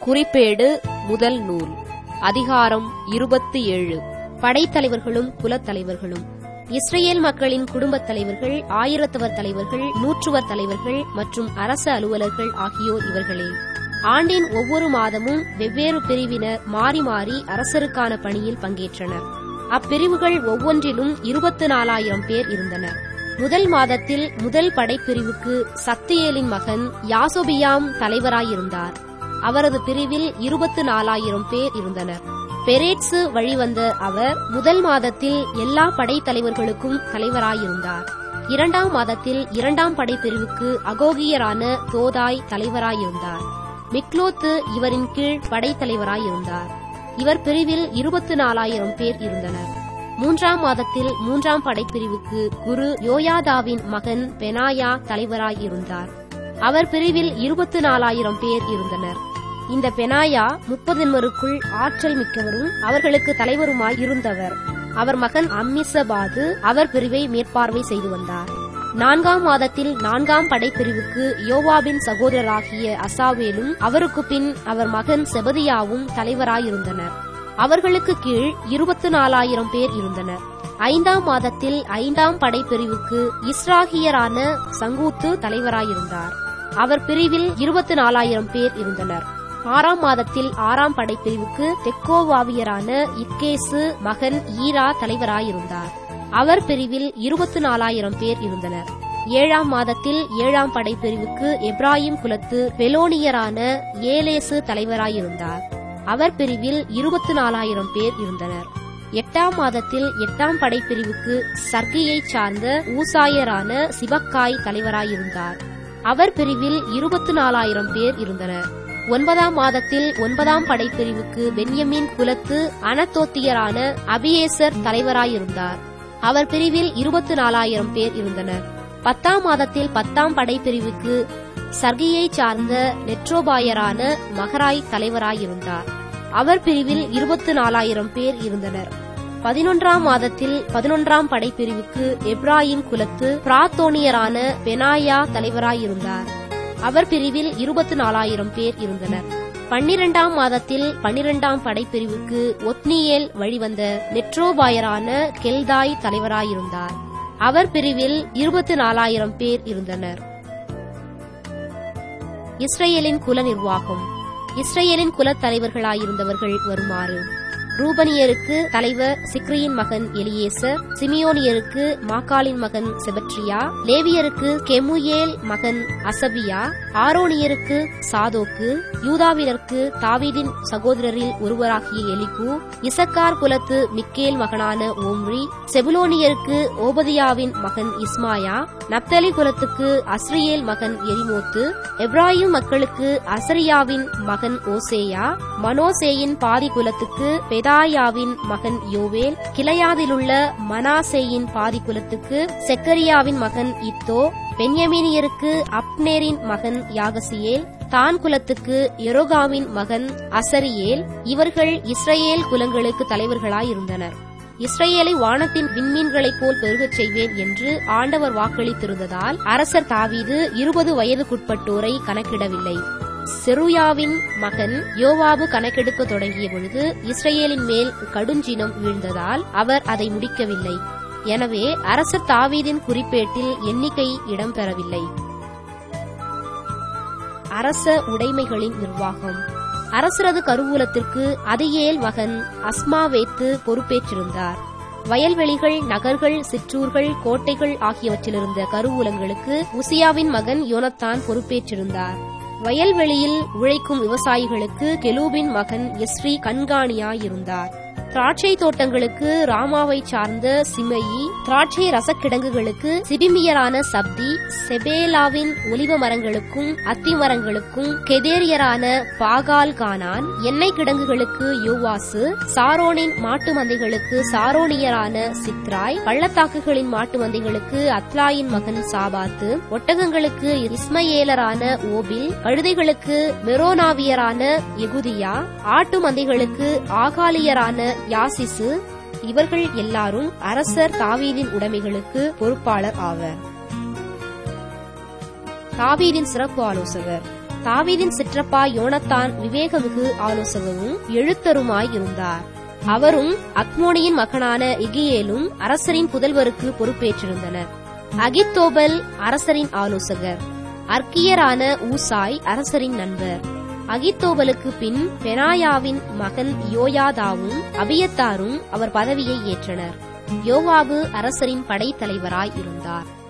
குறிப்பேடு முதல் நூல் அதிகாரம் 27. படைத்தலைவர்களும் குலத்தலைவர்களும். இஸ்ரேல் மக்களின் குடும்பத் தலைவர்கள், ஆயிரத்தவர் தலைவர்கள், நூற்றுவர் தலைவர்கள் மற்றும் அரச அலுவலர்கள் ஆகியோர் இவர்களே. ஆண்டின் ஒவ்வொரு மாதமும் வெவ்வேறு பிரிவினர் மாறி மாறி அரசருக்கான பணியில் பங்கேற்றனர். அப்பிரிவுகள் ஒவ்வொன்றிலும் 24,000 பேர் இருந்தனர். முதல் மாதத்தில் முதல் படைப்பிரிவுக்கு சத்தியேலின் மகன் யாசொபியாம் தலைவராயிருந்தார். அவரது பிரிவில் 24,000 பேர் இருந்தனர். பெரேட்சு வழிவந்த அவர் முதல் மாதத்தில் எல்லா படைத்தலைவர்களுக்கும் தலைவராயிருந்தார். இரண்டாம் மாதத்தில் இரண்டாம் படைப்பிரிவுக்கு அகோகியரான தோதாய் தலைவராயிருந்தார். மிக்லோத்து இவரின் கீழ் படைத்தலைவராயிருந்தார். இவர் பிரிவில் 24,000 பேர் இருந்தனர். மூன்றாம் மாதத்தில் மூன்றாம் படைப்பிரிவுக்கு குரு யோயாதாவின் மகன் பெனாயா தலைவராயிருந்தார். அவர் பிரிவில் 24,000 பேர் இருந்தனர். இந்த பெனாயா 30 ஆற்றல் மிக்கவரும் அவர்களுக்கு தலைவருமாய் இருந்தவர். அவர் மகன் அம்மிசபாது அவர் பிரிவை மேற்பார்வை செய்து வந்தார். நான்காம் மாதத்தில் நான்காம் படைப்பிரிவுக்கு யோவாபின் சகோதரராகிய அசாவேலும் அவருக்கு பின் அவர் மகன் செபதியாவும் தலைவராயிருந்தனர். அவர்களுக்கு கீழ் 24,000 பேர் இருந்தனர். ஐந்தாம் மாதத்தில் ஐந்தாம் படைப்பிரிவுக்கு இஸ்ராகியரான சங்கூத்து தலைவராயிருந்தார். அவர் பிரிவில் 24,000 பேர் இருந்தனர். ஆறாம் மாதத்தில் ஆறாம் படைப்பிரிவுக்கு தெக்கோவாவியரான இக்கேசு மகன் ஈரா தலைவராயிருந்தார். அவர் பிரிவில் 24,000 பேர் இருந்தனர். ஏழாம் மாதத்தில் ஏழாம் படைப்பிரிவுக்கு எப்ராயிம் குலத்து பெலோனியரான ஏலேசு தலைவராயிருந்தார். அவர் பிரிவில் 24,000 பேர் இருந்தனர். எட்டாம் மாதத்தில் எட்டாம் படைப்பிரிவுக்கு சர்கியைச் சார்ந்த ஊசாயரான சிபக்காய் தலைவராயிருந்தார். அவர் பிரிவில் 24,000 பேர் இருந்தனர். ஒன்பதாம் மாதத்தில் ஒன்பதாம் படைப்பிரிவுக்கு பென்யமீன் குலத்து அனத்தோத்தியரான அபியேசர் தலைவராயிருந்தார். அவர் பிரிவில் 24,000 பேர் இருந்தனர். பத்தாம் மாதத்தில் பத்தாம் படைப்பிரிவுக்கு சர்கியைச் சார்ந்த நெட்ரோபாயரான மகராய் தலைவராயிருந்தார். அவர் பிரிவில் 24,000 பேர் இருந்தனர். 11ஆம் மாதத்தில் 11ஆம் படைப்பிரிவுக்கு எப்ராயிம் குலத்து பிராத்தோனியரான பெனாயா தலைவராயிருந்தார். அவர் பிரிவில் 24,000 பேர் இருந்தனர். 12ஆம் மாதத்தில் 12ஆம் படைப்பிரிவுக்கு ஒத்னியேல் வழிவந்த நெட்ரோபாயரான கெல்தாய் தலைவராயிருந்தார். அவர் பிரிவில் 24,000 பேர் இருந்தனர். இஸ்ரேலின் குல நிர்வாகம். இஸ்ரேலின் குலத் தலைவர்களாயிருந்தவர்கள் வருமாறு: ரூபனியருக்கு தலைவர் சிக்ரியின் மகன் எலியேசர், சிமியோனியருக்கு மாக்காலின் மகன் செபட்ரியா, லேவியருக்கு கெமுயேல் மகன் அசபியா, ஆரோனியருக்கு சாதோக்கு, யூதாவினருக்கு தாவீதின் சகோதரரில் ஒருவராகிய எலிகு, இசக்கார் குலத்து மிக்கேல் மகனான ஓம்ரி, செபுலோனியருக்கு ஓபதியாவின் மகன் இஸ்மாயா, நப்தலி குலத்துக்கு அஸ்ரியேல் மகன் எரிமோத்து, எப்ராயிம் மக்களுக்கு அசரியாவின் மகன் ஓசேயா, மனோசேயின் பாதி குலத்துக்கு பெதாயாவின் மகன் யோவேல், கிளையாதிலுள்ள மனாசேயின் பாதி குலத்துக்கு செக்கரியாவின் மகன் இத்தோ, பென்யமீனியருக்கு அப்னேரின் மகன் யாகசியேல், தான் குலத்துக்கு எரோகாமின் மகன் அசரியேல். இவர்கள் இஸ்ரேல் குலங்களுக்கு தலைவர்களாயிருந்தனர். இஸ்ரேலை வானத்தின் விண்மீன்களைப் போல் பெருகச் செய்வேன் என்று ஆண்டவர் வாக்களித்திருந்ததால் அரசர் தாவீது 20 வயதுக்குட்பட்டோரை கணக்கிடவில்லை. செருயாவின் மகன் யோவாபு கணக்கெடுக்க தொடங்கிய பொழுது இஸ்ரேலின் மேல் கடுஞ்சினம் வீழ்ந்ததால் அவர் அதை முடிக்கவில்லை. எனவே அரசர் தாவீதின் குறிப்பேட்டில் எண்ணிக்கை இடம்பெறவில்லை. அரச உடைமைகளின் நிர்வாகம். அரசரது கருவூலத்திற்கு அதியேல் மகன் அஸ்மாவேத்து பொறுப்பேற்றிருந்தார். வயல்வெளிகள், நகர்கள், சிற்றூர்கள், கோட்டைகள் ஆகியவற்றிலிருந்த கருவூலங்களுக்கு உசியாவின் மகன் யோனத்தான் பொறுப்பேற்றிருந்தார். வயல்வெளியில் உழைக்கும் விவசாயிகளுக்கு கெலூபின் மகன் எஸ்ரி கண்காணியாயிருந்தார். திராட்சை தோட்டங்களுக்கு ராமாவை சார்ந்த சிமையி, திராட்சை ரசக்கிடங்குகளுக்கு சிபிமியரான சப்தி, செபேலாவின் ஒலிவ மரங்களுக்கும் அத்தி மரங்களுக்கும் கெதேரியரான பாகால் கானான், எண்ணெய் கிடங்குகளுக்கு யோவாசு, சாரோனின் மாட்டு மந்தைகளுக்கு சாரோனியரான சித்ராய், பள்ளத்தாக்குகளின் மாட்டு மந்தைகளுக்கு அத்லாயின் மகன் சாபாத்து, ஒட்டகங்களுக்கு இஸ்மயேலரான ஓபில், கழுதைகளுக்கு மெரோனாவியரான எகுதியா, ஆட்டு மந்தைகளுக்கு ஆகாலியரான யாசிசு. இவர்கள் எல்லாரும் அரசர் தாவீதின் உடைமைகளுக்கு பொறுப்பாளர் ஆவர். தாவீதின் சிறப்பு ஆலோசகர். தாவீதின் சிற்றப்பா யோனத்தான் விவேகமிகு ஆலோசகரும் எழுத்தருமாயிருந்தார். அவரும் அக்மோனியின் மகனான எகியேலும் அரசரின் புதல்வருக்கு பொறுப்பேற்றிருந்தனர். அகித்தோபல் அரசரின் ஆலோசகர். அர்க்கியரான ஊசாய் அரசரின் நண்பர். அகித்தோபலுக்கு பின் பெனாயாவின் மகன் யோயாதாவும் அபியத்தாரும் அவர் பதவியை ஏற்றனர். யோவாபு அரசரின் படைத்தலைவராய் இருந்தார்.